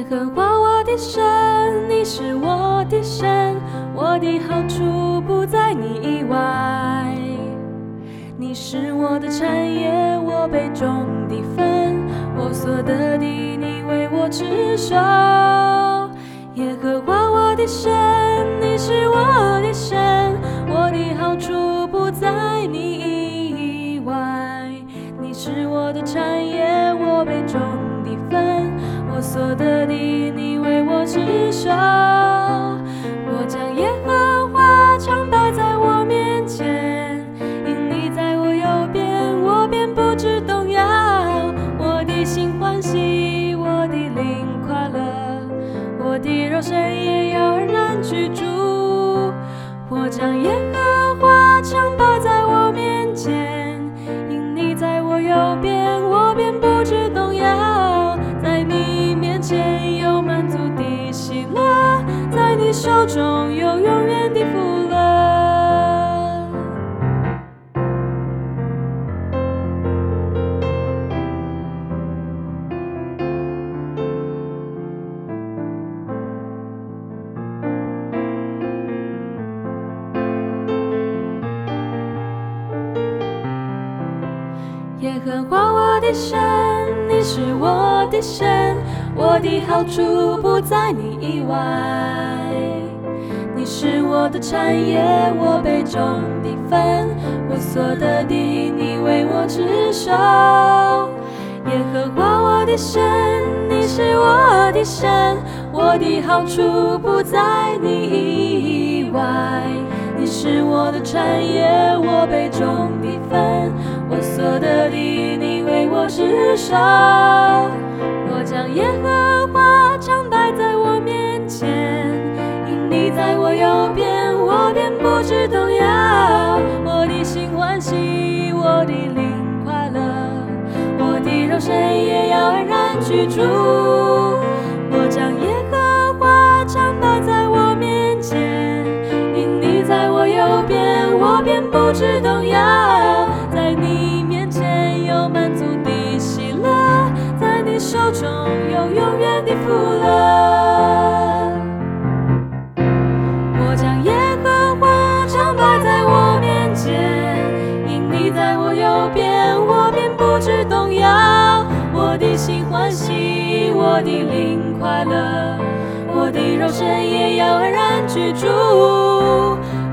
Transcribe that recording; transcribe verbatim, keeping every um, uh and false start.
和华我的神，你是我的神，我的好处不在你以外。你是我的产业，我杯中的分，我所得的，你为我持守。耶和华我的神，你是我的神，我的好处不在你以外。你是我的产业，我杯中的分，我所得的，你为我持守。我将耶和华常摆在我面前，因你在我右边，我便不致动摇。我的心欢喜，我的灵快乐，我的肉身也要安然居住。我将耶和华常摆在我面前，因你在我右边，我便不致动摇。在你面前有满足的喜乐，在你手中有永远的福乐。耶和华我的神，你是我的神，我的好处不在你以外。你是我的产业，我杯中的分，我所得的，你为我持守。耶和华我的神，你是我的神，我的好处不在你以外。你是我的产业，我杯中的分，我所得的，你为我持守。我将耶和华常摆在我面前，因你在我右边，我便不致动摇。我的心欢喜，我的灵快乐，我的肉身也要安然居住。我将耶和华常摆在我面前，因你在我右边，我便不致动摇。在你面前有满足的喜乐，在你手中有永远的福乐。我将耶和华常摆在我面前，因你在我右边，我便不致动摇。我的心欢喜，我的灵快乐，我的肉身也要安然居住。